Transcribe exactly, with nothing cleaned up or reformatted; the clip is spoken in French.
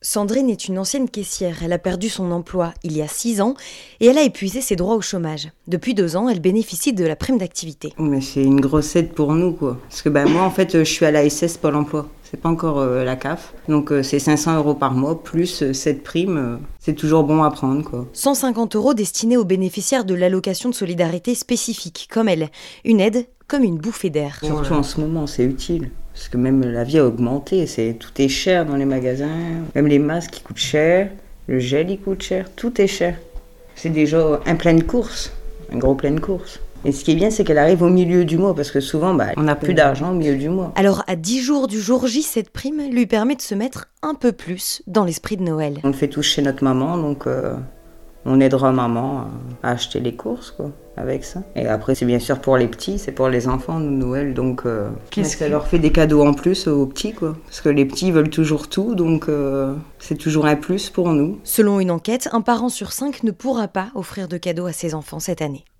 Sandrine est une ancienne caissière. Elle a perdu son emploi il y a six ans et elle a épuisé ses droits au chômage. Depuis deux ans, elle bénéficie de la prime d'activité. Mais c'est une grosse aide pour nous, quoi. Parce que bah, moi, en fait, je suis à la S S Pôle emploi. C'est pas encore euh, la C A F. Donc euh, c'est cinq cents euros par mois, plus euh, cette prime. Euh, c'est toujours bon à prendre, quoi. cent cinquante euros destinés aux bénéficiaires de l'allocation de solidarité spécifique, comme elle. Une aide comme une bouffée d'air. Surtout en ce moment, c'est utile. Parce que même la vie a augmenté, c'est, tout est cher dans les magasins. Même les masques, ils coûtent cher. Le gel, il coûte cher. Tout est cher. C'est déjà un plein de course, un gros plein de course. Et ce qui est bien, c'est qu'elle arrive au milieu du mois, parce que souvent, bah, on n'a plus d'argent au milieu du mois. Alors, à dix jours du jour J, cette prime lui permet de se mettre un peu plus dans l'esprit de Noël. On le fait tous chez notre maman, donc euh, on aidera maman à acheter les courses, quoi, avec ça. Et après, c'est bien sûr pour les petits, c'est pour les enfants de Noël, donc euh, Qu'est-ce ça que... leur fait des cadeaux en plus aux petits, quoi. Parce que les petits veulent toujours tout, donc euh, c'est toujours un plus pour nous. Selon une enquête, un parent sur cinq ne pourra pas offrir de cadeaux à ses enfants cette année.